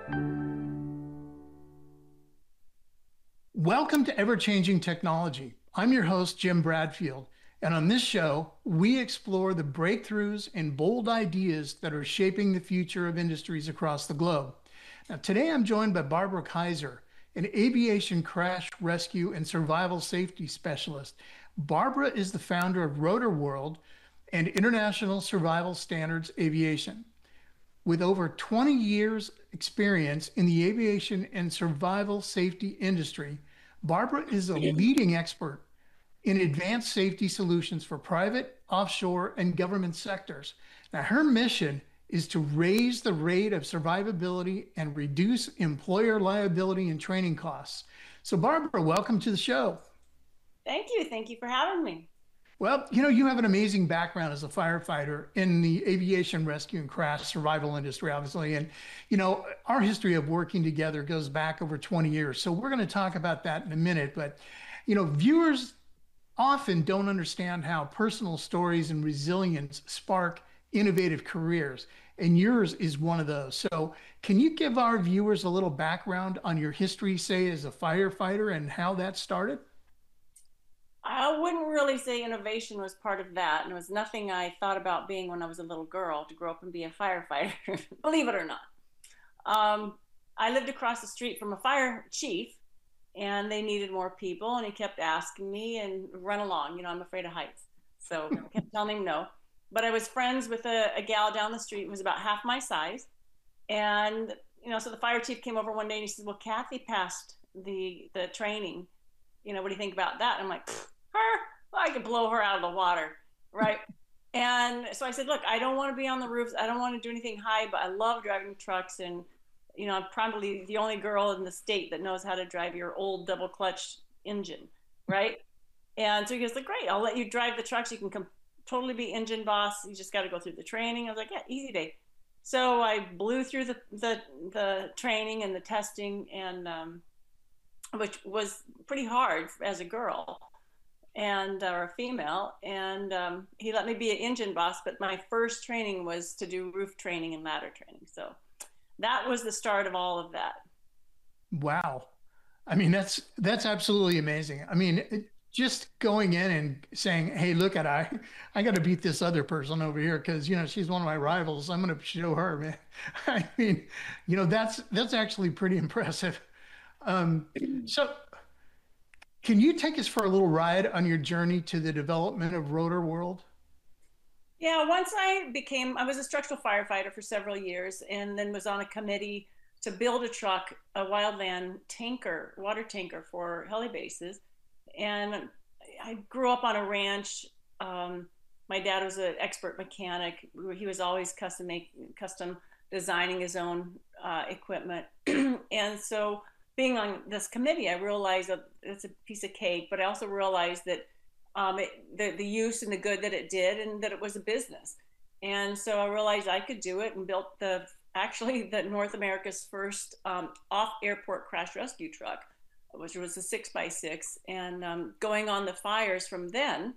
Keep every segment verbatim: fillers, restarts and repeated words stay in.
Welcome to Ever Changing Technology. I'm your host, Jim Bradfield, and on this show, we explore the breakthroughs and bold ideas that are shaping the future of industries across the globe. Now, today I'm joined by Barbara Kaiser, an aviation crash rescue and survival safety specialist. Barbara is the founder of Rotor World and International Survival Standards Aviation. With over twenty years experience in the aviation and survival safety industry, Barbara is a leading expert in advanced safety solutions for private, offshore, and government sectors. Now, her mission is to raise the rate of survivability and reduce employer liability and training costs. So, Barbara, welcome to the show. Thank you. Thank you for having me. Well, you know, you have an amazing background as a firefighter in the aviation rescue and crash survival industry, obviously. And, you know, our history of working together goes back over twenty years. So we're going to talk about that in a minute. But, you know, viewers often don't understand how personal stories and resilience spark innovative careers. And yours is one of those. So can you give our viewers a little background on your history, say, as a firefighter and how that started? I wouldn't really say innovation was part of that. And it was nothing I thought about being when I was a little girl to grow up and be a firefighter, believe it or not. Um, I lived across the street from a fire chief and they needed more people. And he kept asking me and run along. You know, I'm afraid of heights. So I kept telling him no. But I was friends with a, a gal down the street who was about half my size. And, you know, so the fire chief came over one day and he said, well, Kathy passed the, the training. You know, what do you think about that? And I'm like, her, well, I could blow her out of the water, right? And so I said, look, I don't want to be on the roofs. I don't want to do anything high, but I love driving trucks. And, you know, I'm probably the only girl in the state that knows how to drive your old double clutch engine, right? And so he goes, like, great, I'll let you drive the trucks. You can come totally be engine boss. You just got to go through the training. I was like, yeah, easy day. So I blew through the, the, the training and the testing, and um, which was pretty hard as a girl and uh, or a female, and um, he let me be an engine boss, but my first training was to do roof training and ladder training. So that was the start of all of that. Wow. I mean, that's that's absolutely amazing. I mean, it, just going in and saying, "Hey, look at I, I got to beat this other person over here because you know she's one of my rivals. I'm going to show her, man." I mean, you know, that's that's actually pretty impressive. Um, so, can you take us for a little ride on your journey to the development of Rotor World? Yeah, once I became, I was a structural firefighter for several years and then was on a committee to build a truck, a wildland tanker, water tanker for heli bases. And I grew up on a ranch. Um, my dad was an expert mechanic. He was always custom make, custom designing his own uh, equipment. And so being on this committee, I realized that it's a piece of cake, but I also realized that um, it, the, the use and the good that it did and that it was a business. And so I realized I could do it and built the actually the North America's first um, off airport crash rescue truck, which was a six by six. And um, going on the fires from then,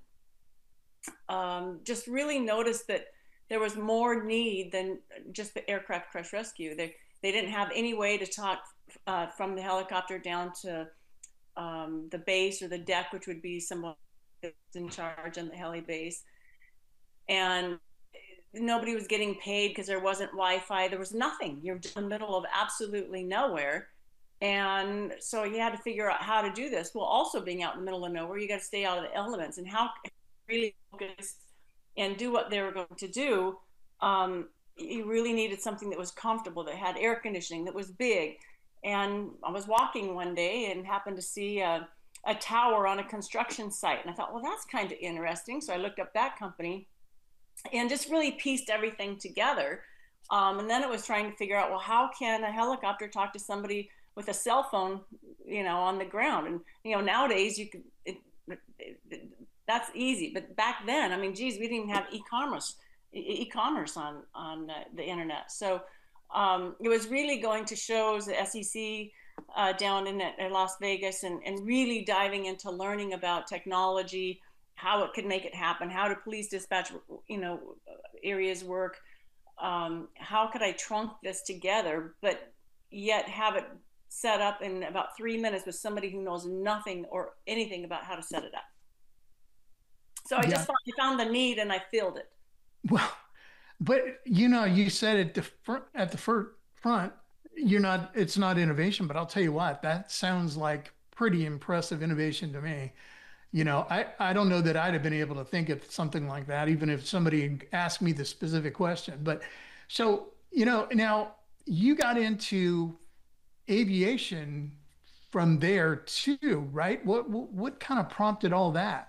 um, just really noticed that there was more need than just the aircraft crash rescue. They, they didn't have any way to talk uh, from the helicopter down to um, the base or the deck, which would be someone in charge on the heli base. And nobody was getting paid because there wasn't Wi-Fi. There was nothing. You're in the middle of absolutely nowhere. And so you had to figure out how to do this. Well, also being out in the middle of nowhere, you got to stay out of the elements and how really focus and do what they were going to do. Um, you really needed something that was comfortable, that had air conditioning, that was big. And I was walking one day and happened to see a, a tower on a construction site. And I thought, well, that's kind of interesting. So I looked up that company and just really pieced everything together. Um, and then it was trying to figure out, well, how can a helicopter talk to somebody with a cell phone, you know, on the ground? And, you know, nowadays you could, it, it, it, that's easy. But back then, I mean, geez, we didn't even have e-commerce, e- e-commerce on, on uh, the internet. So um, it was really going to shows, the S E C uh, down in, in Las Vegas, and, and really diving into learning about technology, how it could make it happen, how do police dispatch, you know, areas work, um, how could I trunk this together, but yet have it set up in about three minutes with somebody who knows nothing or anything about how to set it up. So I Yeah. just found, I found the need and I filled it. Well, but you know, you said at the front, at the fir- front, you're not, it's not innovation, but I'll tell you what, that sounds like pretty impressive innovation to me. You know, I, I don't know that I'd have been able to think of something like that, even if somebody asked me the specific question. But so, you know, now you got into aviation from there too, right? What, what, what kind of prompted all that?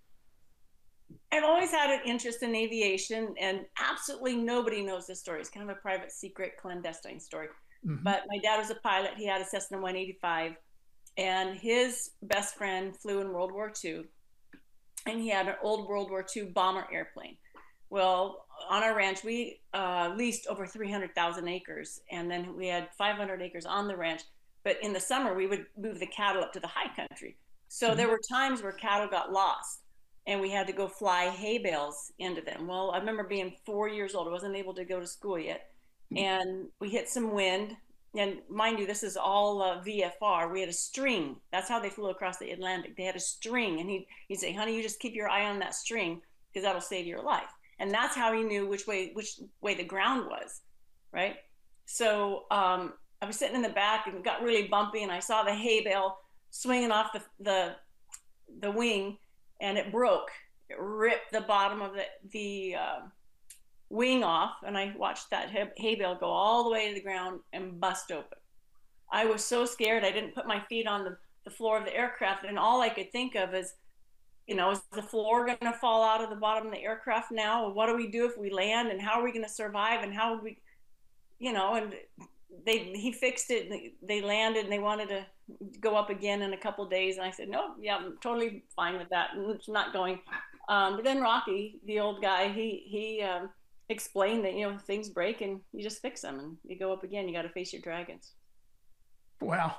I've always had an interest in aviation, and absolutely nobody knows this story. It's kind of a private, secret, clandestine story. Hmm. But my dad was a pilot. He had a Cessna one eighty-five, and his best friend flew in World War Two, and he had an old World War Two bomber airplane. Well, on our ranch, we uh, leased over three hundred thousand acres, and then we had five hundred acres on the ranch. But in the summer, we would move the cattle up to the high country. So there Hmm. were times where cattle got lost, and we had to go fly hay bales into them. Well, I remember being four years old. I wasn't able to go to school yet. And we hit some wind. And mind you, this is all uh, V F R. We had a string. That's how they flew across the Atlantic. They had a string. And he'd, he'd say, honey, you just keep your eye on that string because that'll save your life. And that's how he knew which way which way the ground was, right? So um, I was sitting in the back and it got really bumpy, and I saw the hay bale swinging off the the, the wing, and it broke. It ripped the bottom of the the uh, wing off, and I watched that hay bale go all the way to the ground and bust open. I was so scared. I didn't put my feet on the, the floor of the aircraft, and all I could think of is, you know, is the floor going to fall out of the bottom of the aircraft now? What do we do if we land, and how are we going to survive, and how we, you know, and they he fixed it. And they landed, and they wanted to go up again in a couple of days, and I said, no, yeah, I'm totally fine with that. It's not going. Um, but then Rocky, the old guy, he he um, explained that, you know, things break and you just fix them and you go up again. You got to face your dragons. Wow.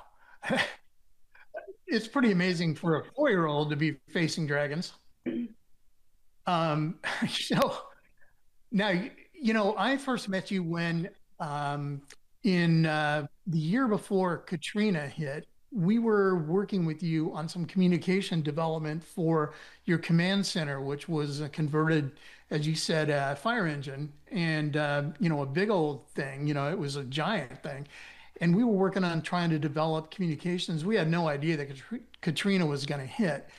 It's pretty amazing for a four-year-old to be facing dragons. Um, so now, you know, I first met you when um, in uh, the year before Katrina hit, we were working with you on some communication development for your command center, which was a converted, as you said, uh, fire engine, and uh, you know, a big old thing. You know, it was a giant thing, and we were working on trying to develop communications. We had no idea that Katrina was going to hit.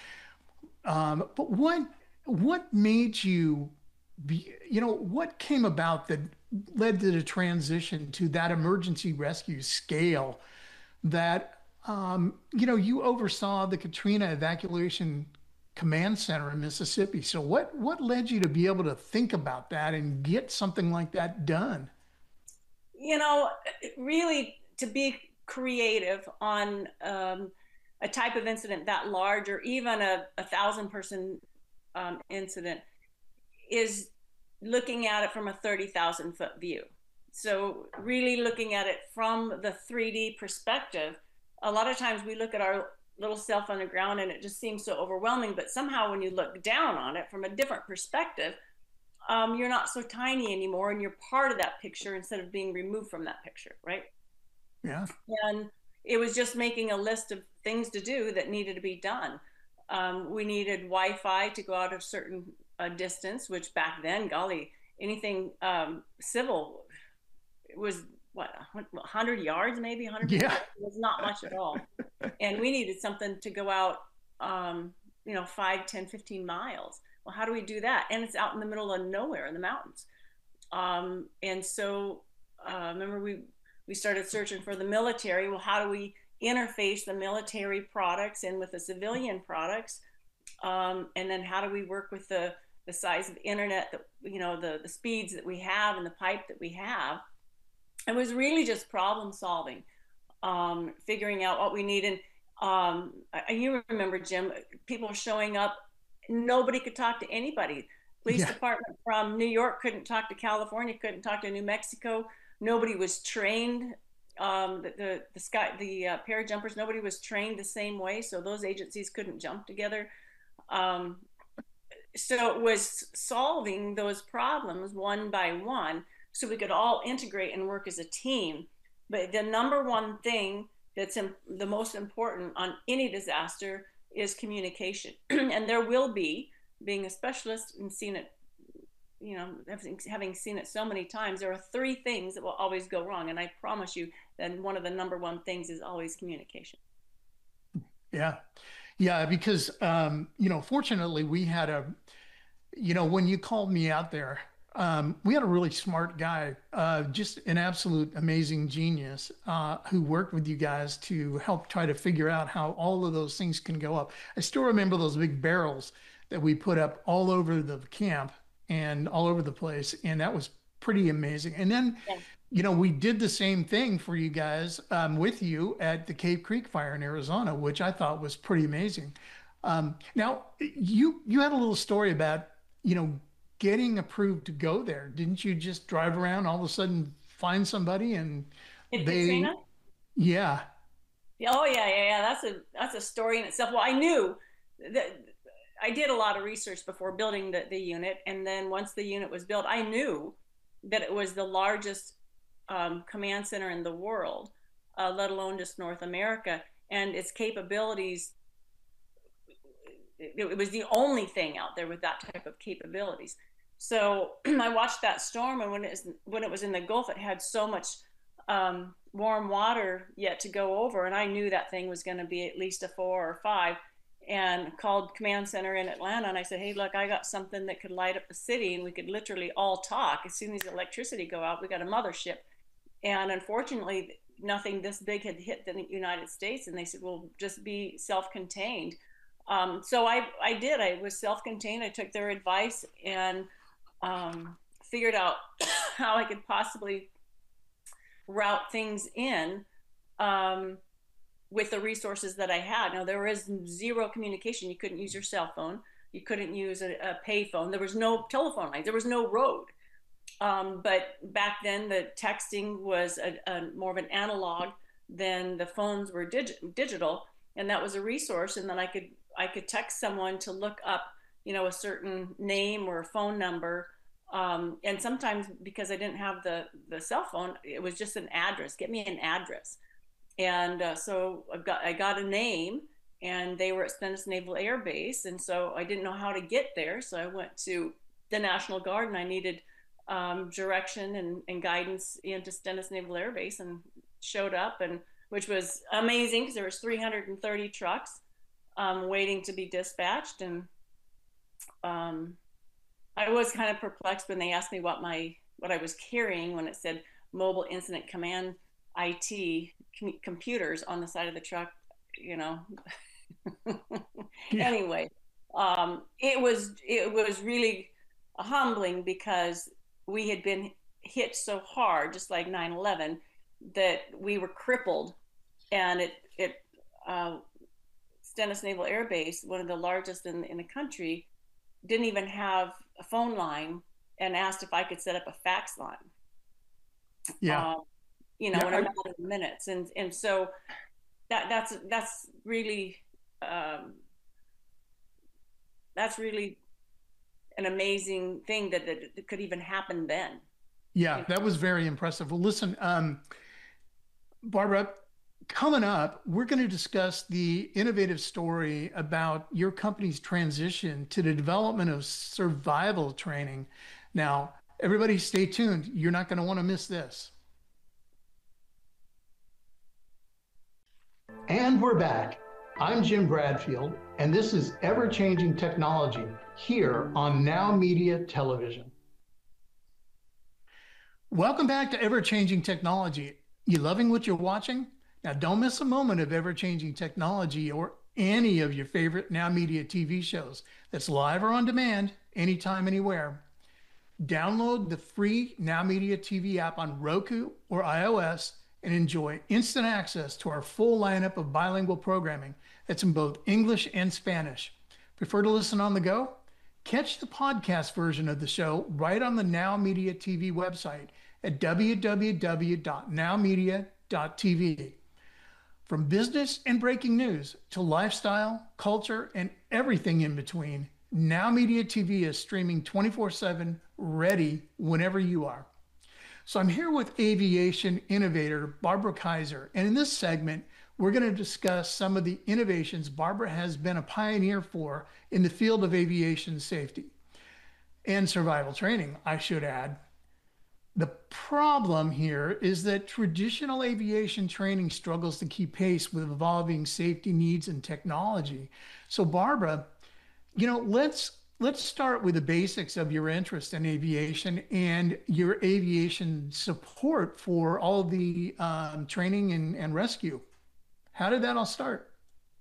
Um, but what what made you be, you know, what came about that led to the transition to that emergency rescue scale that, um, you know, you oversaw the Katrina Evacuation Command Center in Mississippi. So what what led you to be able to think about that and get something like that done? You know, really to be creative on um, a type of incident that large, or even a, a thousand person um, incident, is looking at it from a thirty thousand foot view. So really looking at it from the three D perspective. A lot of times we look at our little self on the ground and it just seems so overwhelming, but somehow when you look down on it from a different perspective, um, you're not so tiny anymore, and you're part of that picture instead of being removed from that picture, right? Yeah. And it was just making a list of things to do that needed to be done. Um, we needed Wi-Fi to go out a certain uh, distance, which back then, golly, anything um, civil was what, one hundred yards, maybe one hundred fifty Yeah. yards. It was not much at all. And we needed something to go out, um, you know, five, ten, fifteen miles. Well, how do we do that? And it's out in the middle of nowhere in the mountains. Um, and so, uh, remember, we we started searching for the military. Well, how do we interface the military products in with the civilian products? Um, and then how do we work with the the size of the internet, that, you know, the the speeds that we have and the pipe that we have? It was really just problem solving, um, figuring out what we need. And um, I, you remember, Jim, people showing up, nobody could talk to anybody. Police Yeah. department from New York couldn't talk to California, couldn't talk to New Mexico. Nobody was trained. Um, the, the the sky the uh, parajumpers, nobody was trained the same way, so those agencies couldn't jump together. Um, so it was solving those problems one by one, so we could all integrate and work as a team. But the number one thing that's in, the most important on any disaster is communication. And there will be, being a specialist and seeing it, you know, having seen it so many times, there are three things that will always go wrong. And I promise you that one of the number one things is always communication. Yeah. Yeah. Because, um, you know, fortunately we had a, you know, when you called me out there, um, we had a really smart guy, uh, just an absolute amazing genius, uh, who worked with you guys to help try to figure out how all of those things can go up. I still remember those big barrels that we put up all over the camp and all over the place. And that was pretty amazing. And then, Yeah. you know, we did the same thing for you guys, um, with you at the Cave Creek fire in Arizona, which I thought was pretty amazing. Um, now, you you had a little story about, you know, getting approved to go there. Didn't you just drive around, all of a sudden find somebody and In they, Katrina? yeah, Oh yeah, yeah, yeah. That's a that's a story in itself. Well, I knew that I did a lot of research before building the, the unit, and then once the unit was built, I knew that it was the largest um, command center in the world, uh, let alone just North America, and its capabilities. It, it was the only thing out there with that type of capabilities. So I watched that storm, and when it was when it was in the Gulf, it had so much um, warm water yet to go over, and I knew that thing was going to be at least a four or five. And called command center in Atlanta, and I said, "Hey, look, I got something that could light up the city, and we could literally all talk as soon as the electricity go out. We got a mothership." And unfortunately, nothing this big had hit the United States, and they said, "Well, just be self-contained." Um, so I I did. I was self-contained. I took their advice and um, figured out how I could possibly route things in. Um, with the resources that I had. Now, there was zero communication. You couldn't use your cell phone. You couldn't use a, a pay phone. There was no telephone lines. There was no road. Um, but back then, the texting was a, a more of an analog than the phones were dig- digital, and that was a resource. And then I could I could text someone to look up, you know, a certain name or a phone number. Um, and sometimes because I didn't have the the cell phone, it was just an address. Get me an address. And uh, so I got I got a name, and they were at Stennis Naval Air Base, and so I didn't know how to get there. So I went to the National Guard, and I needed um, direction and, and guidance into Stennis Naval Air Base, and showed up, and which was amazing because there was three hundred thirty trucks um, waiting to be dispatched, and um, I was kind of perplexed when they asked me what my what I was carrying when it said Mobile Incident Command I T com- computers on the side of the truck, you know. yeah, Anyway, um, it was it was really humbling because we had been hit so hard, just like nine eleven, that we were crippled, and it it uh, Stennis Naval Air Base, one of the largest in in the country, didn't even have a phone line, and asked if I could set up a fax line. yeah, Um, you know, yeah. in a I, matter of minutes. And and so that that's that's really um, that's really an amazing thing that, that, that could even happen then. yeah, You know? that was very impressive. Well, listen, um, Barbara, coming up, we're going to discuss the innovative story about your company's transition to the development of survival training. Now, everybody stay tuned. You're not going to want to miss this. And we're back. I'm Jim Bradfield, and this is Ever Changing Technology here on Now Media Television. Welcome back to Ever Changing Technology. You loving what you're watching? Now, don't miss a moment of Ever Changing Technology or any of your favorite Now Media T V shows that's live or on demand, anytime, anywhere. Download the free Now Media T V app on Roku or iOS and enjoy instant access to our full lineup of bilingual programming that's in both English and Spanish. Prefer to listen on the go? Catch the podcast version of the show right on the Now Media T V website at w w w dot now media dot t v. From business and breaking news to lifestyle, culture, and everything in between, Now Media T V is streaming twenty-four seven, ready whenever you are. So I'm here with aviation innovator Barbara Kaiser. And in this segment, we're going to discuss some of the innovations Barbara has been a pioneer for in the field of aviation safety and survival training, I should add. The problem here is that traditional aviation training struggles to keep pace with evolving safety needs and technology. So Barbara, you know, let's let's start with the basics of your interest in aviation and your aviation support for all the um, training and, and rescue. How did that all start?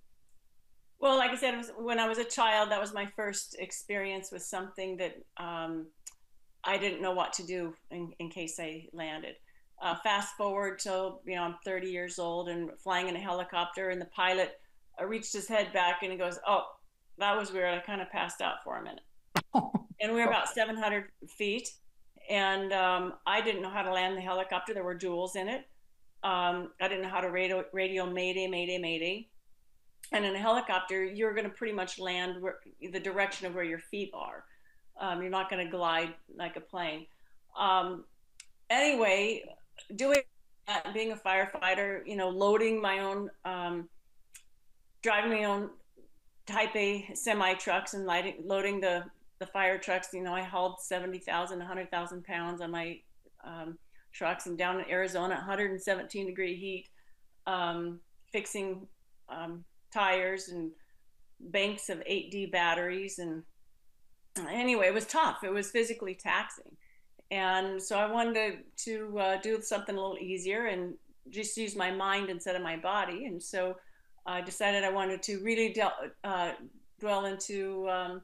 Well, like I said, it was, when I was a child, that was my first experience with something that um, I didn't know what to do in, in case I landed. Uh, fast forward till, you know, I'm thirty years old and flying in a helicopter, and the pilot uh, reached his head back and he goes, "Oh, that was weird. I kind of passed out for a minute." And we were about seven hundred feet. And um, I didn't know how to land the helicopter. There were jewels in it. Um, I didn't know how to radio, radio Mayday, Mayday, Mayday. And in a helicopter, you're going to pretty much land where, the direction of where your feet are. Um, you're not going to glide like a plane. Um, anyway, doing that, being a firefighter, you know, loading my own, um, driving my own Type A semi trucks and lighting, loading the, the fire trucks. You know, I hauled seventy thousand, one hundred thousand pounds on my um, trucks, and down in Arizona, one hundred seventeen degree heat, um, fixing um, tires and banks of eight D batteries. And anyway, it was tough. It was physically taxing. And so I wanted to, to uh, do something a little easier and just use my mind instead of my body. And so I decided I wanted to really del- uh, dwell into um,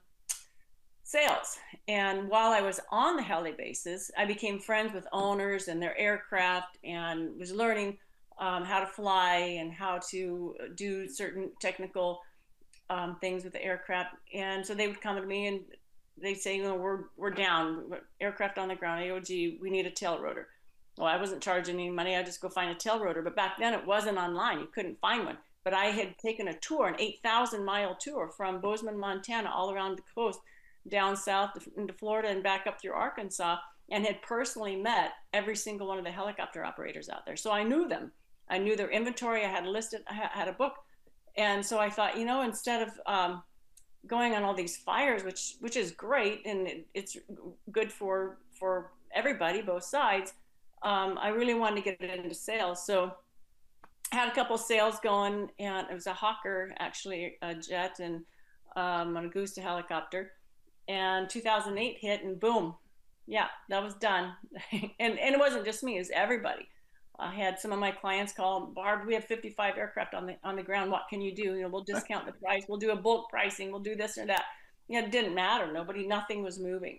sales. And while I was on the heli bases, I became friends with owners and their aircraft, and was learning um, how to fly and how to do certain technical um, things with the aircraft. And so they would come to me and they'd say, you know, we're, we're down, aircraft on the ground, A O G, we need a tail rotor. Well, I wasn't charging any money. I'd just go find a tail rotor. But back then it wasn't online. You couldn't find one. But I had taken a tour, an eight thousand mile tour from Bozeman, Montana, all around the coast, down south into Florida and back up through Arkansas, and had personally met every single one of the helicopter operators out there. So I knew them. I knew their inventory. I had listed, I had a book. And so I thought, you know, instead of um, going on all these fires, which which is great, and it, it's good for for everybody, both sides, um, I really wanted to get it into sales. So had a couple sales going, and it was a Hawker, actually, a jet, and um, on a Gusta helicopter. And two thousand eight hit, and boom, yeah, that was done. and and it wasn't just me; it was everybody. I had some of my clients call, "Barb, we have fifty-five aircraft on the on the ground. What can you do? You know, we'll discount the price. We'll do a bulk pricing. We'll do this or that." You know, it didn't matter. Nobody, nothing was moving.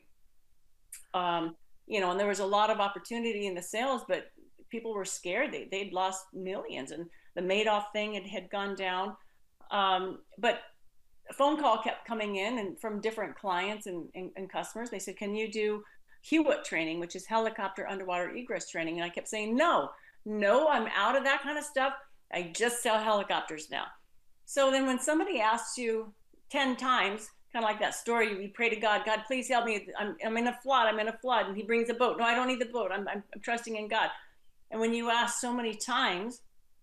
Um, you know, and there was a lot of opportunity in the sales, but people were scared. They, they'd lost millions, and the Madoff thing had, had gone down. Um, but a phone call kept coming in, and from different clients and, and, and customers. They said, "Can you do HEWIT training, which is helicopter underwater egress training?" And I kept saying, no, no, I'm out of that kind of stuff. I just sell helicopters now. So then when somebody asks you ten times, kind of like that story, you pray to God, "God, please help me. I'm, I'm in a flood. I'm in a flood." And he brings a boat. "No, I don't need the boat. I'm, I'm, I'm trusting in God." And when you ask so many times,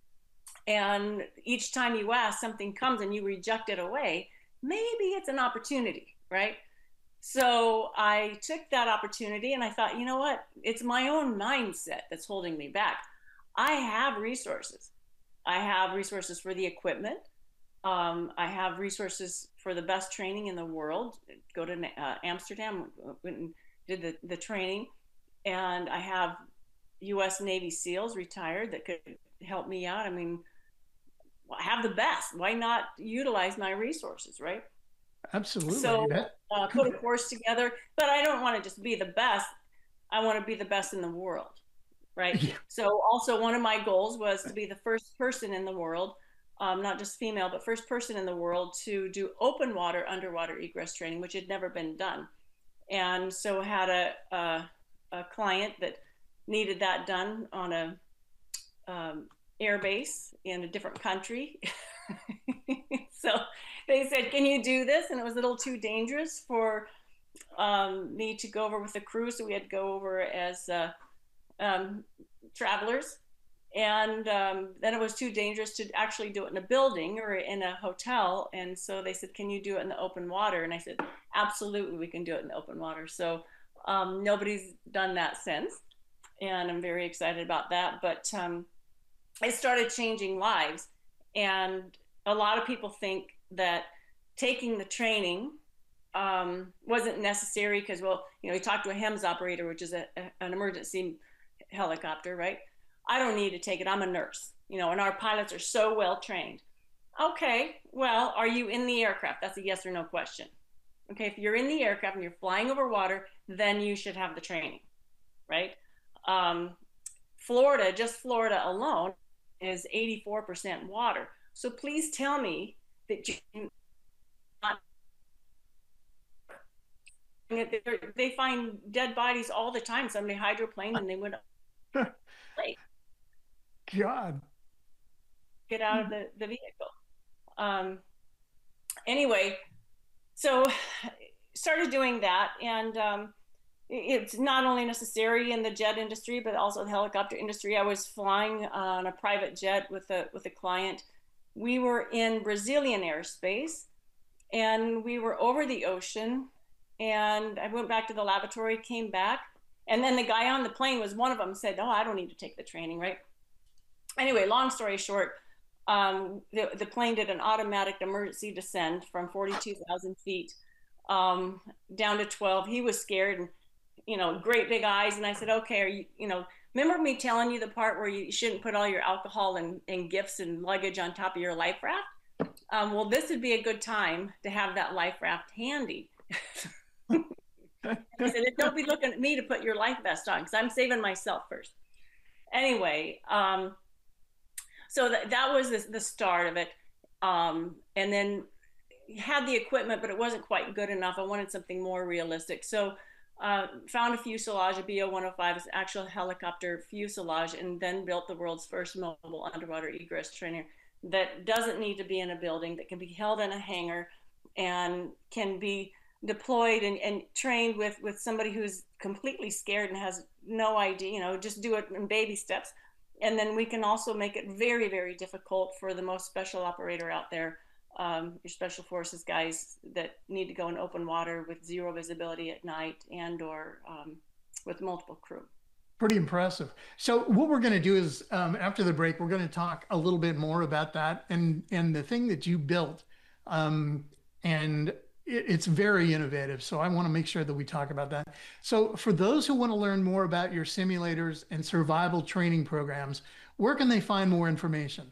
and each time you ask, something comes and you reject it away, maybe it's an opportunity, right? So I took that opportunity and I thought, you know what? It's my own mindset that's holding me back. I have resources. I have resources for the equipment. Um, I have resources for the best training in the world. Go to uh, Amsterdam, went and did the, the training. And I have U S Navy SEALs retired that could help me out. I mean, I have the best. Why not utilize my resources, right? Absolutely. So That, uh, put a course together, but I don't want to just be the best. I want to be the best in the world, right? yeah, So also one of my goals was to be the first person in the world, um, not just female, but first person in the world to do open water underwater egress training, which had never been done. And so had a, a, a client that needed that done on a um, air base in a different country. So they said, "Can you do this?" And it was a little too dangerous for um, me to go over with the crew. So we had to go over as uh, um, travelers. And um, then it was too dangerous to actually do it in a building or in a hotel. And so they said, can you do it in the open water? And I said, absolutely, we can do it in the open water. So um, nobody's done that since. And I'm very excited about that. But um, it started changing lives. And a lot of people think that taking the training um, wasn't necessary because, well, you know, you talk to a HEMS operator, which is a, a, an emergency helicopter, right? I don't need to take it. I'm a nurse, you know, and our pilots are so well trained. Okay, well, are you in the aircraft? That's a yes or no question. Okay, if you're in the aircraft and you're flying over water, then you should have the training, right? Um, Florida, just Florida alone, is eighty-four percent water. So please tell me that you not, they find dead bodies all the time. Somebody hydroplaned and they went up. God. Get out of the, the vehicle. Um, anyway, so started doing that. And um, it's not only necessary in the jet industry, but also the helicopter industry. I was flying on a private jet with a, with a client. We were in Brazilian airspace and we were over the ocean. And I went back to the laboratory, came back. And then the guy on the plane was one of them, said, oh, I don't need to take the training, right? Anyway, long story short, um, the, the plane did an automatic emergency descent from forty-two thousand feet um, down to twelve. He was scared and, you know, great big eyes. And I said, okay, are you, you know, remember me telling you the part where you shouldn't put all your alcohol and, and gifts and luggage on top of your life raft? Um, well, this would be a good time to have that life raft handy. I said, don't be looking at me to put your life vest on because I'm saving myself first. Anyway, um, so that, that was the, the start of it. Um, and then had the equipment, but it wasn't quite good enough. I wanted something more realistic. So uh, found a fuselage, a B O one oh five, it's actual helicopter fuselage, and then built the world's first mobile underwater egress trainer that doesn't need to be in a building, that can be held in a hangar and can be deployed and, and trained with, with somebody who's completely scared and has no idea, you know, just do it in baby steps. And then we can also make it very, very difficult for the most special operator out there, um, your special forces guys that need to go in open water with zero visibility at night and or um, with multiple crew. Pretty impressive. So what we're going to do is um, after the break, we're going to talk a little bit more about that and, and the thing that you built. Um, and it, it's very innovative. So I want to make sure that we talk about that. So for those who want to learn more about your simulators and survival training programs, where can they find more information?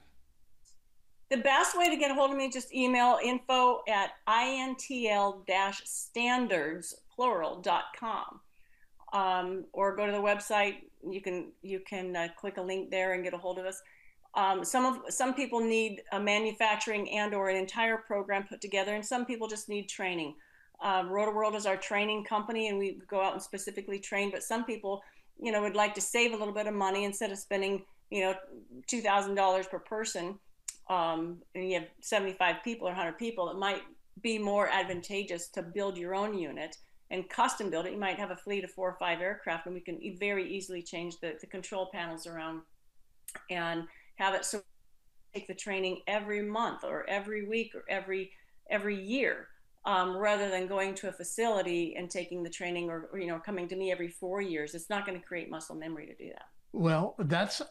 The best way to get a hold of me, just email info at intl standards plural dot com. Um, or go to the website. You can you can uh, click a link there and get a hold of us. Um, some of some people need a manufacturing and or an entire program put together, and some people just need training. Um, Rotoworld is our training company, and we go out and specifically train. But some people, you know, would like to save a little bit of money instead of spending, you know, two thousand dollars per person. Um, and you have seventy-five people or one hundred people. It might be more advantageous to build your own unit and custom build it. You might have a fleet of four or five aircraft, and we can very easily change the, the control panels around and have it so take the training every month or every week or every every year, um, rather than going to a facility and taking the training or, or you know coming to me every four years. It's not going to create muscle memory to do that. Well, that's,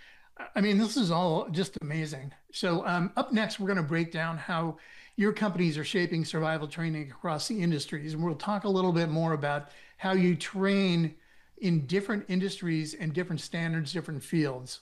I mean, this is all just amazing. So um, up next, we're going to break down how your companies are shaping survival training across the industries. And we'll talk a little bit more about how you train in different industries and different standards, different fields.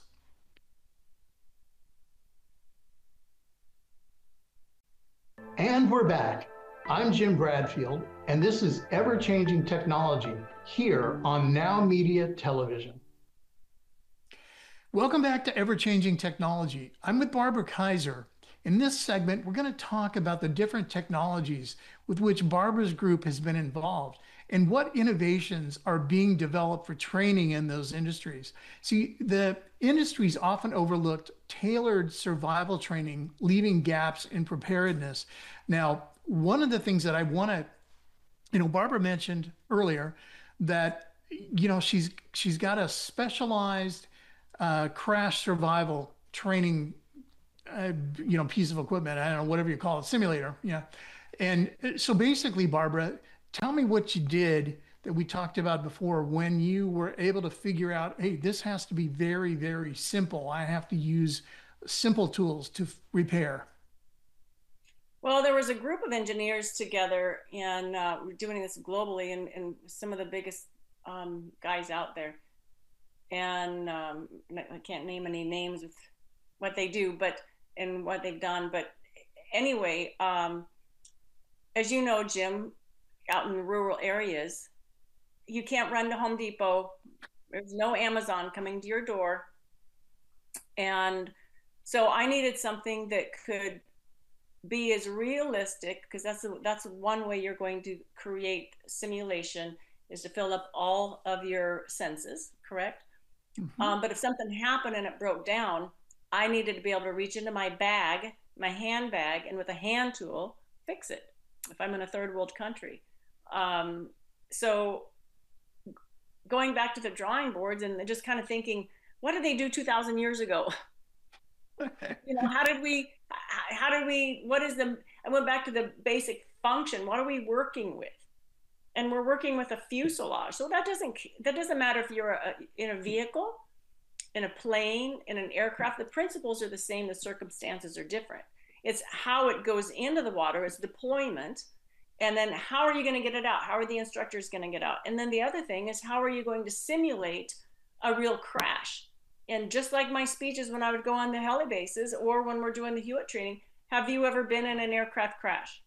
And we're back. I'm Jim Bradfield, and this is Ever-Changing Technology here on Now Media Television. Welcome back to Ever-Changing Technology. I'm with Barbara Kaiser. In this segment, we're going to talk about the different technologies with which Barbara's group has been involved and what innovations are being developed for training in those industries. See, the industries often overlooked tailored survival training, leaving gaps in preparedness. Now, one of the things that I want to, you know, Barbara mentioned earlier that you know, she's she's got a specialized uh, crash survival training, uh, you know, piece of equipment. I don't know, whatever you call it, simulator. Yeah. And uh, so basically, Barbara, tell me what you did that we talked about before when you were able to figure out, hey, this has to be very, very simple. I have to use simple tools to repair. Well, there was a group of engineers together, and uh, we're doing this globally, and, and some of the biggest um, guys out there. And um, I can't name any names of what they do, but and what they've done. But anyway, um, as you know, Jim, out in the rural areas, you can't run to Home Depot. There's no Amazon coming to your door. And so I needed something that could be as realistic, because that's that's one way you're going to create simulation, is to fill up all of your senses, correct? Mm-hmm. Um, but if something happened and it broke down, I needed to be able to reach into my bag, my handbag, and with a hand tool, fix it if I'm in a third world country. Um, so going back to the drawing boards and just kind of thinking, what did they do two thousand years ago? You know, how did we, how did we, what is the, I went back to the basic function. What are we working with? And we're working with a fuselage. So that doesn't, that doesn't matter if you're a, in a vehicle, in a plane, in an aircraft. The principles are the same, the circumstances are different. It's how it goes into the water, it's deployment. And then how are you going to get it out? How are the instructors going to get out? And then the other thing is, how are you going to simulate a real crash? And just like my speeches when I would go on the heli bases, or when we're doing the Hewitt training, have you ever been in an aircraft crash?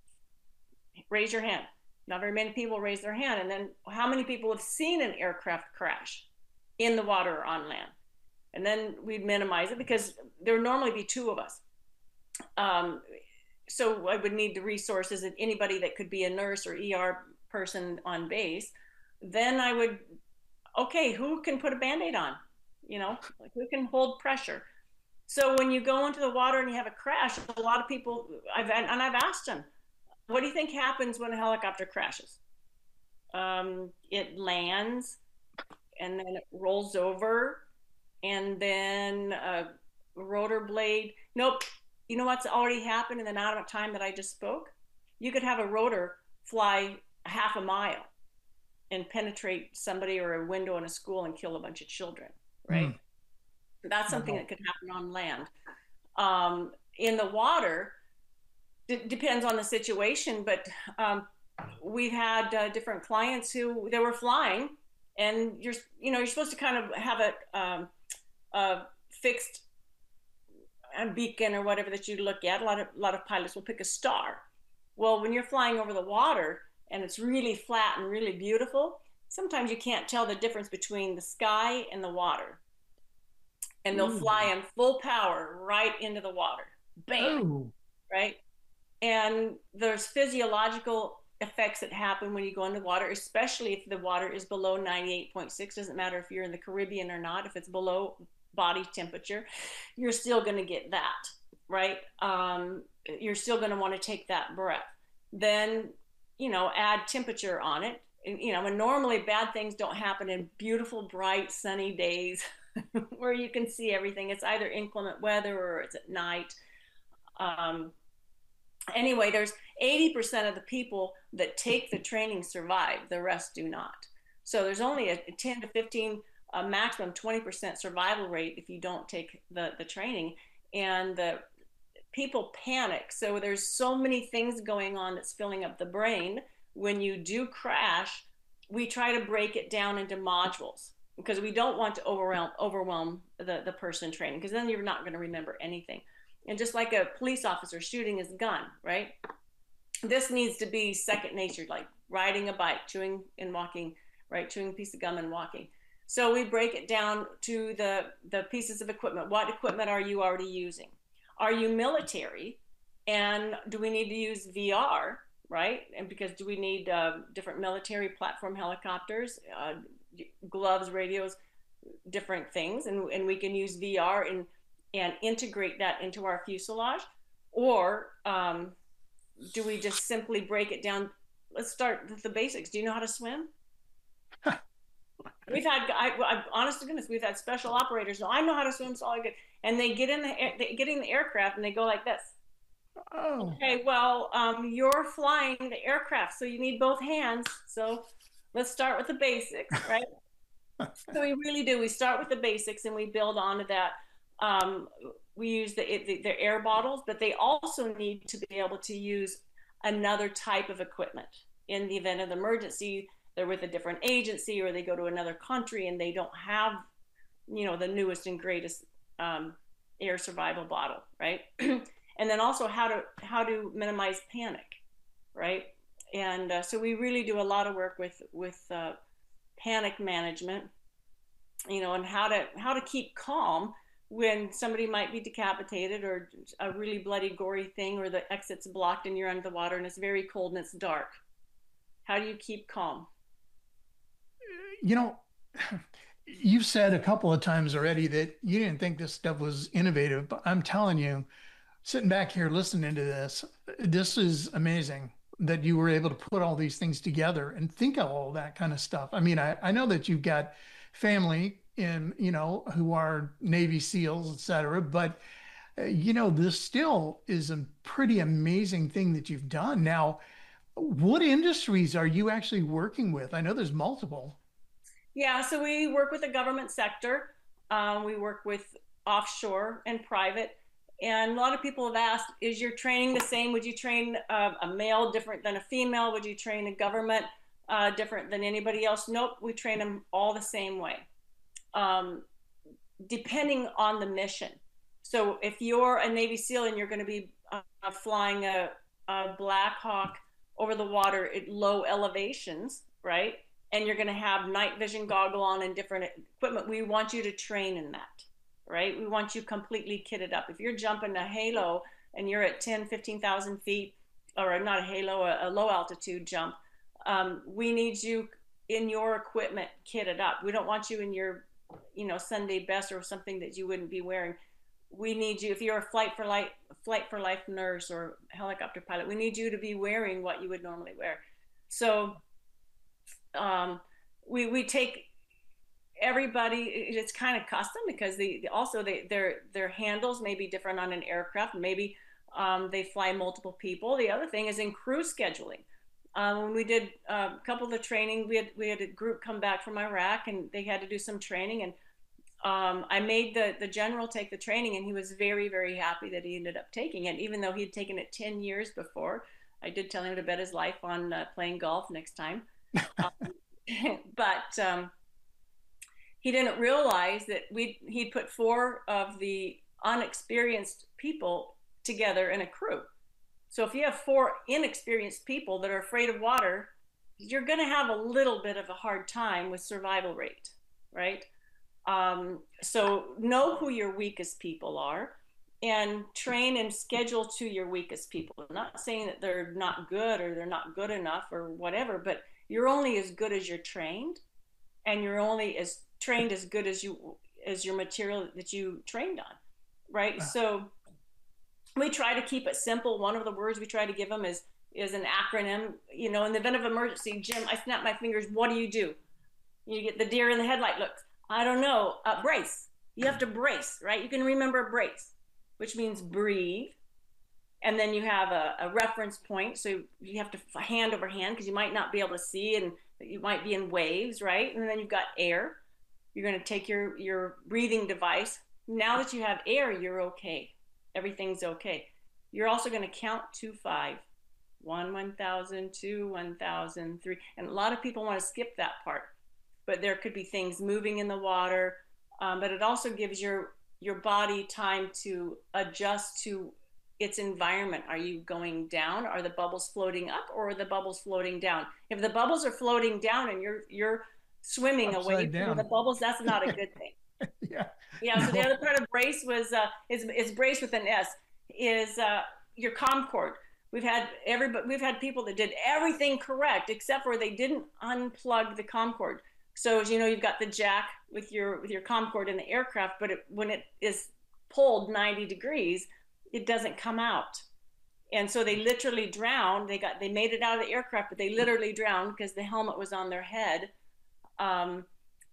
Raise your hand. Not very many people raise their hand. And then how many people have seen an aircraft crash in the water or on land? And then we'd minimize it, because there would normally be two of us. Um, so I would need the resources of anybody that could be a nurse or E R person on base. Then I would, okay, who can put a Band-Aid on? You know, like, who can hold pressure? So when you go into the water and you have a crash, a lot of people, I've and I've asked them, what do you think happens when a helicopter crashes? Um, it lands, and then it rolls over, and then a rotor blade. Nope. You know what's already happened in the amount of time that I just spoke? You could have a rotor fly half a mile and penetrate somebody or a window in a school and kill a bunch of children, right? Mm. That's something that could happen on land. Um, in the water, it depends on the situation, but um, we've had uh, different clients who they were flying, and you're, you know, you're supposed to kind of have a, um, a fixed a beacon or whatever that you look at. A lot of a lot of pilots will pick a star. Well, when you're flying over the water and it's really flat and really beautiful, sometimes you can't tell the difference between the sky and the water. And they'll Ooh. Fly in full power right into the water. Bam! Ooh. Right? And there's physiological effects that happen when you go into water, especially if the water is below ninety-eight point six. Doesn't matter if you're in the Caribbean or not. If it's below body temperature, you're still going to get that, right? Um, you're still going to want to take that breath. Then, you know, add temperature on it. And, you know, and normally bad things don't happen in beautiful, bright, sunny days where you can see everything. It's either inclement weather or it's at night. Um, anyway, there's eighty percent of the people that take the training survive. The rest do not. So there's only a ten to fifteen a maximum twenty percent survival rate if you don't take the, the training, and the people panic. So there's so many things going on that's filling up the brain. When you do crash, we try to break it down into modules, because we don't want to overwhelm overwhelm the, the person training, because then you're not going to remember anything. And just like a police officer shooting his gun, right? This needs to be second nature, like riding a bike, chewing and walking, right? Chewing a piece of gum and walking. So we break it down to the, the pieces of equipment. What equipment are you already using? Are you military? And do we need to use V R, right? And because do we need uh, different military platform helicopters, uh, gloves, radios, different things, and, and we can use V R and, and integrate that into our fuselage? Or um, do we just simply break it down? Let's start with the basics. Do you know how to swim? We've had, I, I, honest to goodness, we've had special operators. So I know how to swim, so all good. And they get in the, they get in the aircraft and they go like this. Oh, Okay, well, um, you're flying the aircraft, so you need both hands. So let's start with the basics, right? So we really do. We start with the basics and we build onto that. Um, we use the, the, the air bottles, but they also need to be able to use another type of equipment in the event of emergency. They're with a different agency or they go to another country and they don't have, you know, the newest and greatest um, air survival bottle, right? And then also how to how to minimize panic, right? And uh, so we really do a lot of work with with uh, panic management, you know, and how to how to keep calm when somebody might be decapitated or a really bloody, gory thing, or the exit's blocked and you're under the water and it's very cold and it's dark. How do you keep calm? you know, you've said a couple of times already that you didn't think this stuff was innovative, but I'm telling you, sitting back here listening to this, this is amazing that you were able to put all these things together and think of all that kind of stuff. I mean, I, I know that you've got family in, you know, who are Navy SEALs, et cetera, but uh, you know, this still is a pretty amazing thing that you've done. Now, what industries are you actually working with? I know there's multiple. Yeah, so we work with the government sector. Um, we work with offshore and private. And a lot of people have asked, is your training the same? Would you train uh, a male different than a female? Would you train a government uh, different than anybody else? Nope, we train them all the same way, um, depending on the mission. So if you're a Navy SEAL and you're going to be uh, flying a, a Black Hawk over the water at low elevations, right? And you're going to have night vision goggle on and different equipment, we want you to train in that, right? We want you completely kitted up. If you're jumping a halo and you're at ten, fifteen thousand feet, or not a halo, a, a low altitude jump, um, we need you in your equipment kitted up. We don't want you in your, you know, Sunday best or something that you wouldn't be wearing. We need you, if you're a flight for life, flight for life nurse or helicopter pilot, we need you to be wearing what you would normally wear. So um, we, we take everybody, it's kind of custom because the also they, their their handles may be different on an aircraft. Maybe um, they fly multiple people. The other thing is in crew scheduling. Um, when we did uh, a couple of the training, we had we had a group come back from Iraq and they had to do some training, and um, I made the the general take the training, and he was very very happy that he ended up taking it, even though he'd taken it ten years before. I did tell him to bet his life on uh, playing golf next time, um, but. Um, He didn't realize that we he'd put four of the unexperienced people together in a crew. So if you have four inexperienced people that are afraid of water, you're going to have a little bit of a hard time with survival rate, right? Um, so know who your weakest people are and train and schedule to your weakest people. I'm not saying that they're not good or they're not good enough or whatever, but you're only as good as you're trained, and you're only as trained as good as you as your material that you trained on, right? So we try to keep it simple. One of the words we try to give them is is an acronym. You know, in the event of emergency, Jim, I snap my fingers. What do you do? You get the deer in the headlight look. I don't know. Uh, brace. You have to brace, right? You can remember brace, which means breathe. And then you have a, a reference point. So you have to hand over hand because you might not be able to see and you might be in waves, right? And then you've got air. You're going to take your, your breathing device. Now that you have air, you're okay. Everything's okay. You're also going to count to five. One, one thousand, two, one thousand, three. And a lot of people want to skip that part. But there could be things moving in the water. Um, but it also gives your, your body time to adjust to its environment. Are you going down? Are the bubbles floating up, or are the bubbles floating down? If the bubbles are floating down and you're you're swimming Upside away down. from the bubbles, that's not a good thing. Yeah. Yeah. So No. the other part of brace was uh, is is brace with an S is uh, your comm cord. We've had everybody. We've had people that did everything correct except for they didn't unplug the comm cord. So as you know, you've got the jack with your with your comm cord in the aircraft, but it, when it is pulled ninety degrees, it doesn't come out. And so they literally drowned. They got they made it out of the aircraft, but they literally drowned because the helmet was on their head. Um,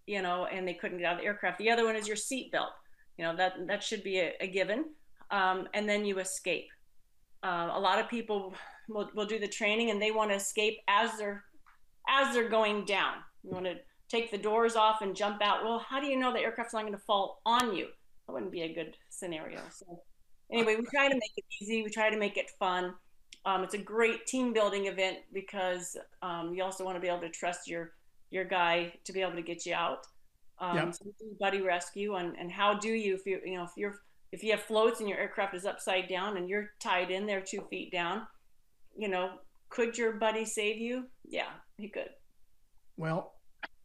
you know, and they couldn't get out of the aircraft. The other one is your seatbelt. You know, that that should be a, a given. Um, and then you escape. Uh, a lot of people will, will do the training and they want to escape as they're as they're going down. You want to take the doors off and jump out. Well, how do you know the aircraft's not going to fall on you? That wouldn't be a good scenario. So anyway, we try to make it easy. We try to make it fun. Um, it's a great team building event because um, you also want to be able to trust your your guy to be able to get you out. Um, Yep. so we do buddy rescue, and, and how do you if you you know if you're if you have floats and your aircraft is upside down and you're tied in there two feet down, you know, could your buddy save you? Yeah, he could. Well,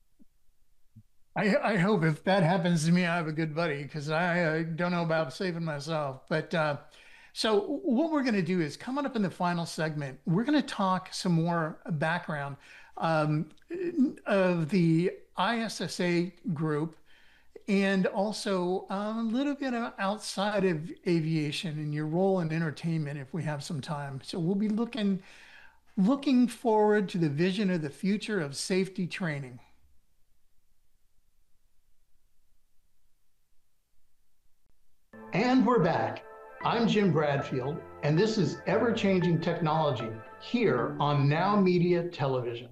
I, I hope if that happens to me, I have a good buddy because I uh, don't know about saving myself. But uh, so what we're going to do is coming up in the final segment, we're going to talk some more background um, of the I S S A group and also um, a little bit of outside of aviation and your role in entertainment if we have some time. So we'll be looking looking forward to the vision of the future of safety training. And we're back. I'm Jim Bradfield, and this is Ever Changing Technology here on Now Media Television.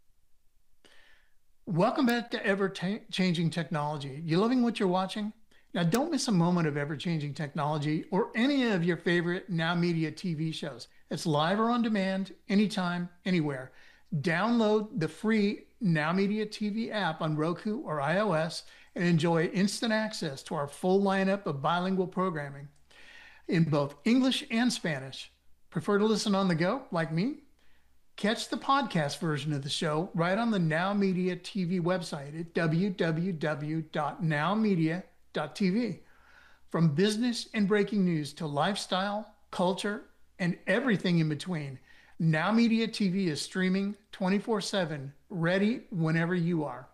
Welcome back to Ever Changing Technology. You loving what you're watching? Now, don't miss a moment of Ever Changing Technology or any of your favorite Now Media T V shows. It's live or on demand, anytime, anywhere. Download the free Now Media T V app on Roku or iOS and enjoy instant access to our full lineup of bilingual programming in both English and Spanish. Prefer to listen on the go, like me? Catch the podcast version of the show right on the Now Media T V website at w w w dot now media dot t v. From business and breaking news to lifestyle, culture, and everything in between, Now Media T V is streaming twenty-four seven, ready whenever you are.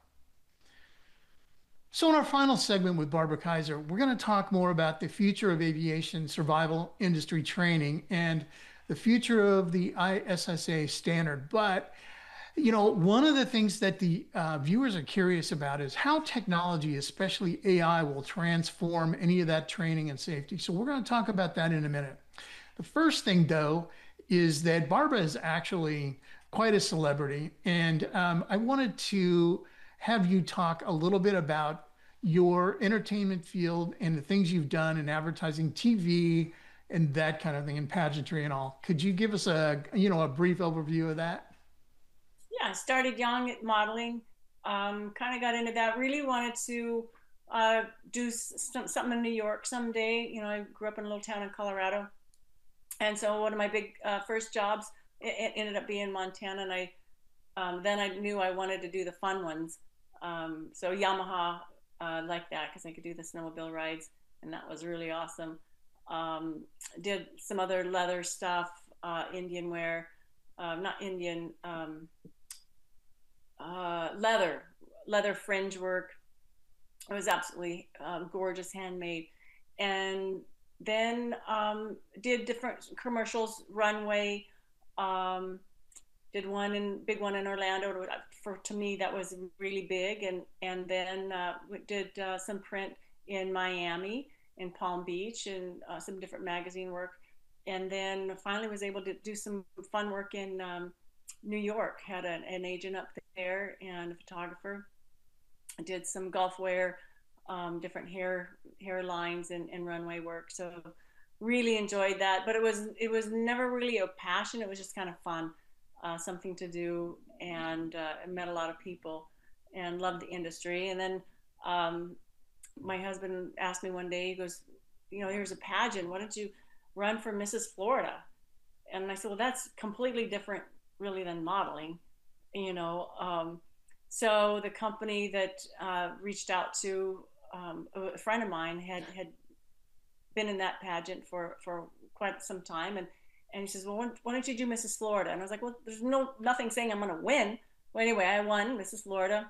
So in our final segment with Barbara Kaiser, we're going to talk more about the future of aviation survival industry training and the future of the I S S A standard. But, you know, one of the things that the uh, viewers are curious about is how technology, especially A I, will transform any of that training and safety. So we're going to talk about that in a minute. The first thing, though, is that Barbara is actually quite a celebrity. And um, I wanted to have you talk a little bit about your entertainment field and the things you've done in advertising, T V, and that kind of thing, and pageantry and all. Could you give us a, you know, a brief overview of that? Yeah, I started young at modeling, um, kind of got into that, really wanted to uh, do some, something in New York someday. You know, I grew up in a little town in Colorado. And so one of my big uh, first jobs it, it ended up being Montana. And I um, then I knew I wanted to do the fun ones. Um, so Yamaha uh, liked that because I could do the snowmobile rides. And that was really awesome. Um, did some other leather stuff, uh, Indian wear, uh, not Indian, um, uh, leather, leather fringe work. It was absolutely um, gorgeous, handmade. And then um, did different commercials, runway, um, did one in big one in Orlando. For to me, that was really big. And and then uh, did uh, some print in Miami, in Palm Beach, and uh, some different magazine work. And then finally was able to do some fun work in um, New York. Had an, an agent up there and a photographer. Did some golf wear, um, different hair hairlines and, and runway work. So really enjoyed that. But it was it was never really a passion. It was just kind of fun, uh, something to do, and uh, I met a lot of people and loved the industry. And then um, my husband asked me one day, he goes, you know, here's a pageant. Why don't you run for Missus Florida? And I said, well, that's completely different, really, than modeling, you know. Um, so the company that uh, reached out to um, a friend of mine had had been in that pageant for for quite some time, and and he says, well, why, why don't you do Missus Florida? And I was like, well, there's no nothing saying I'm going to win. Well, anyway, I won Missus Florida,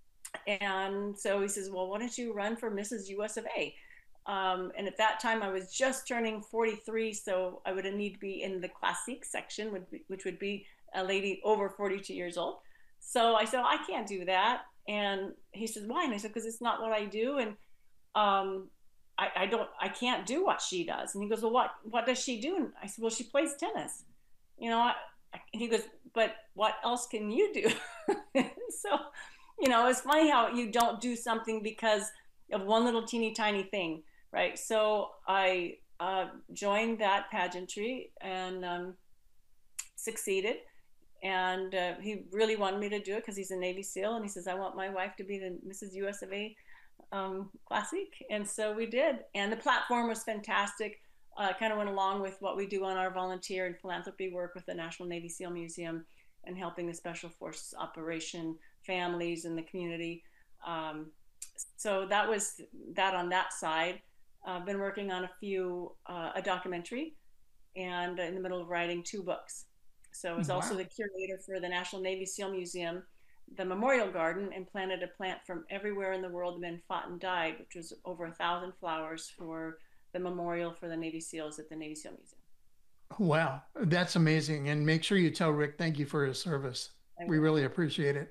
and so he says, well, why don't you run for Missus U S of A? Um, and at that time, I was just turning forty-three, so I would need to be in the classique section, which would be a lady over forty-two years old. So I said, well, I can't do that. And he says, why? And I said, because it's not what I do. And um, I, I don't, I can't do what she does. And he goes, well, what, what does she do? And I said, well, she plays tennis. You know, I, and he goes, but what else can you do? So, you know, it's funny how you don't do something because of one little teeny tiny thing, right? So I uh, joined that pageantry and um, succeeded. And uh, he really wanted me to do it because he's a Navy SEAL, and he says, I want my wife to be the Missus U S of A um, Classic. And so we did. And the platform was fantastic. Uh, kind of went along with what we do on our volunteer and philanthropy work with the National Navy SEAL Museum and helping the Special Forces operation families in the community. Um, so that was that on that side. I've uh, been working on a few, uh, a documentary, and in the middle of writing two books. So I was wow. also the curator for the National Navy SEAL Museum, the Memorial Garden, and planted a plant from everywhere in the world the men fought and died, which was over a thousand flowers for the memorial for the Navy SEALs at the Navy SEAL Museum. Wow, that's amazing. And make sure you tell Rick thank you for his service. We really appreciate it.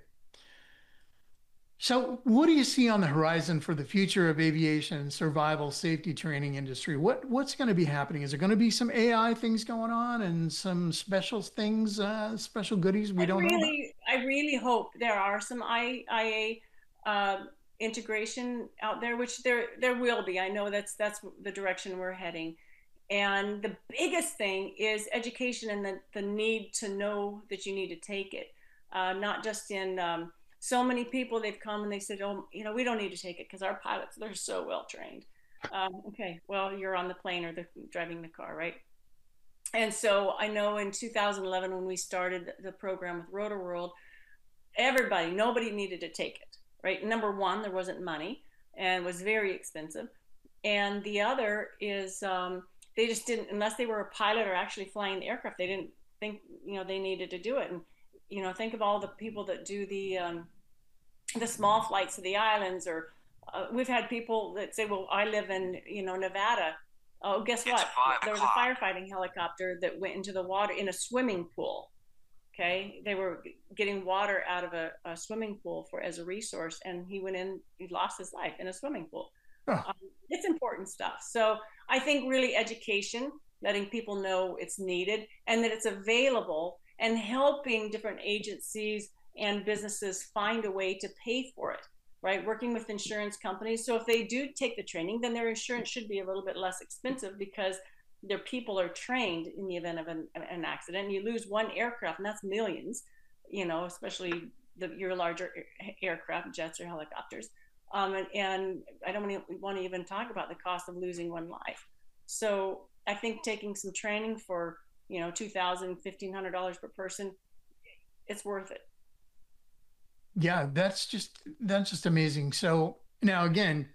So what do you see on the horizon for the future of aviation and survival safety training industry? What What's going to be happening? Is there going to be some A I things going on and some special things, uh, special goodies we I don't really, know about? I really hope there are some I A uh, integration out there, which there there will be. I know that's that's the direction we're heading. And the biggest thing is education and the, the need to know that you need to take it, uh, not just in um, so many people, they've come and they said, oh, you know, we don't need to take it because our pilots, they're so well trained. Um, okay, well, you're on the plane or the, driving the car, right? And so I know in two thousand eleven, when we started the program with Rotorworld, everybody, nobody needed to take it, right? Number one, there wasn't money and it was very expensive. And the other is um, they just didn't, unless they were a pilot or actually flying the aircraft, they didn't think, you know, they needed to do it. And, you know, think of all the people that do the, um, the small flights to the islands, or uh, we've had people that say, well, I live in, you know, Nevada. Oh, guess what? There was a firefighting helicopter that went into the water in a swimming pool. Okay. They were getting water out of a, a swimming pool for, as a resource. And he went in, he lost his life in a swimming pool. Oh. Um, it's important stuff. So I think really education, letting people know it's needed and that it's available, and helping different agencies and businesses find a way to pay for it, right? Working with insurance companies. So if they do take the training, then their insurance should be a little bit less expensive because their people are trained in the event of an, an accident. You lose one aircraft and that's millions, you know, especially the, your larger aircraft, jets or helicopters. Um, and, and I don't want to even talk about the cost of losing one life. So I think taking some training for, you know, two thousand dollars, fifteen hundred dollars per person, it's worth it. Yeah, that's just, that's just amazing. So now again,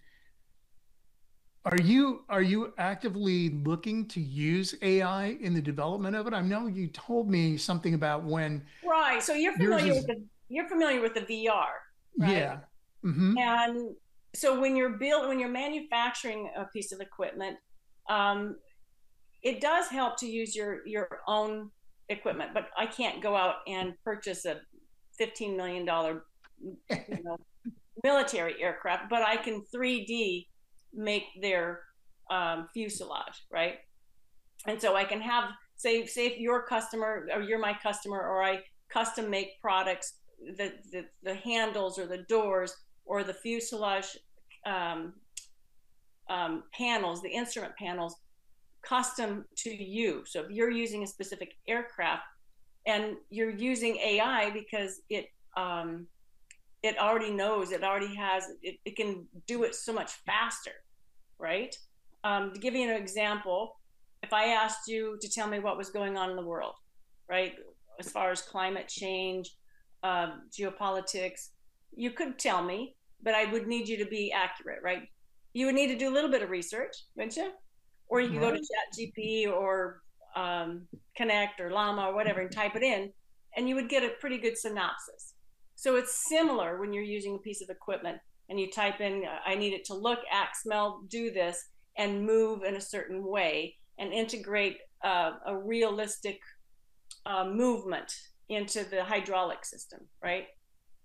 are you, are you actively looking to use A I in the development of it? I know you told me something about when. Right. So you're familiar is, with the, you're familiar with the V R, right? Yeah. Mm-hmm. And so when you're build, when you're manufacturing a piece of equipment, um, it does help to use your, your own equipment, but I can't go out and purchase a fifteen million dollars you know, military aircraft, but I can three D make their um, fuselage, right? And so I can have, say, say if you're a customer or you're my customer, or I custom make products, the, the, the handles or the doors or the fuselage um, um, panels, the instrument panels, custom to you. So if you're using a specific aircraft and you're using A I because it um, it already knows, it already has, it, it can do it so much faster, right? Um, to give you an example, if I asked you to tell me what was going on in the world, right, as far as climate change, uh, geopolitics, you could tell me, but I would need you to be accurate, right? You would need to do a little bit of research, wouldn't you? Or you could go to ChatGPT or um, Connect or Llama or whatever and type it in, and you would get a pretty good synopsis. So it's similar when you're using a piece of equipment and you type in, I need it to look, act, smell, do this, and move in a certain way, and integrate uh, a realistic uh, movement into the hydraulic system, right?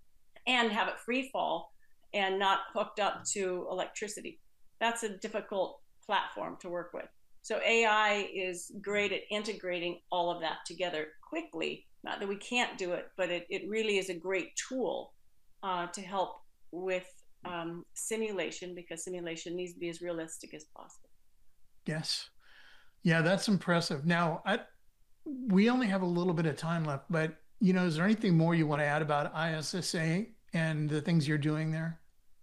and have it free fall and not hooked up to electricity. That's a difficult platform to work with. So A I is great at integrating all of that together quickly. Not that we can't do it, but it, it really is a great tool uh, to help with um, simulation, because simulation needs to be as realistic as possible. Yes. Yeah, that's impressive. Now, I, we only have a little bit of time left, but you know, is there anything more you want to add about I S S A and the things you're doing there?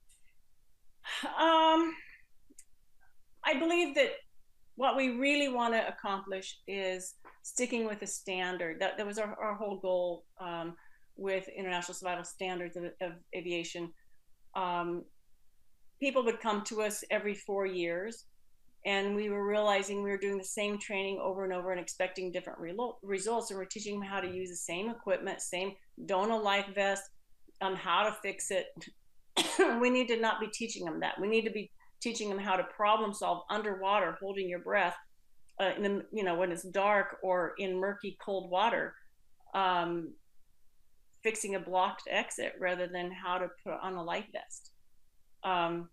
Um, I believe that what we really want to accomplish is sticking with a standard. That, that was our, our whole goal um, with International Survival Standards of, of Aviation. Um, people would come to us every four years, and we were realizing we were doing the same training over and over and expecting different re- results. And we're teaching them how to use the same equipment, same don a life vest, um, how to fix it. We need to not be teaching them that. We need to be teaching them how to problem solve underwater, holding your breath, uh, in the, you know, when it's dark or in murky, cold water, um, fixing a blocked exit rather than how to put on a life vest. Um,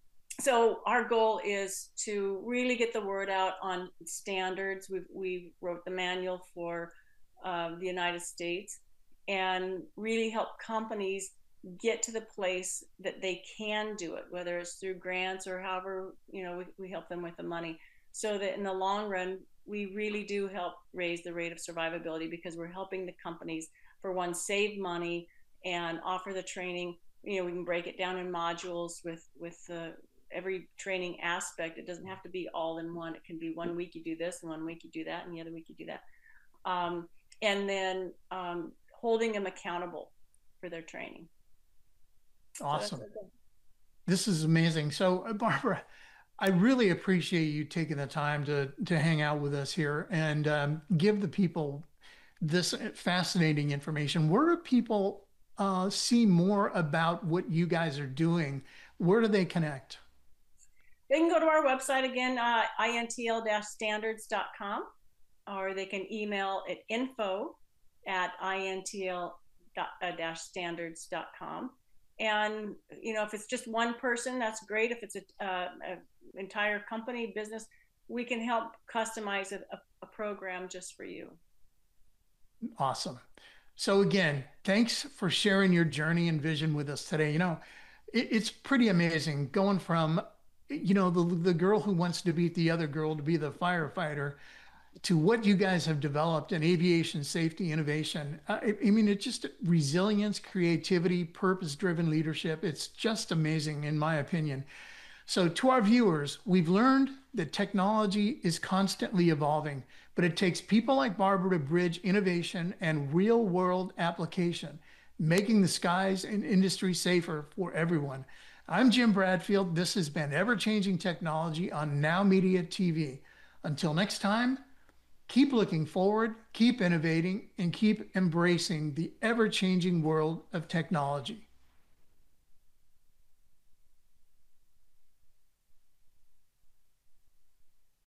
so our goal is to really get the word out on standards. We've, we wrote the manual for uh, the United States, and really help companies get to the place that they can do it, whether it's through grants or however, you know, we, we help them with the money, so that in the long run, we really do help raise the rate of survivability, because we're helping the companies, for one, save money and offer the training. You know, we can break it down in modules with, with the, every training aspect. It doesn't have to be all in one. It can be one week you do this, and one week you do that, and the other week you do that. Um, and then um, holding them accountable for their training. Awesome. So this is amazing. So, Barbara, I really appreciate you taking the time to to hang out with us here and um, give the people this fascinating information. Where do people uh, see more about what you guys are doing? Where do they connect? They can go to our website again, uh, I N T L standards dot com, or they can email at info at I N T L standards dot com. And, you know, if it's just one person, that's great. If it's a, uh, a entire company business, we can help customize a, a program just for you. Awesome. So again, thanks for sharing your journey and vision with us today. You know, it, it's pretty amazing going from, you know, the, the girl who wants to beat the other girl to be the firefighter, to what you guys have developed in aviation safety innovation. Uh, I, I mean, it's just resilience, creativity, purpose-driven leadership. It's just amazing, in my opinion. So to our viewers, we've learned that technology is constantly evolving, but it takes people like Barbara to bridge innovation and real-world application, making the skies and industry safer for everyone. I'm Jim Bradfield. This has been Ever-Changing Technology on Now Media T V. Until next time, keep looking forward, keep innovating, and keep embracing the ever-changing world of technology.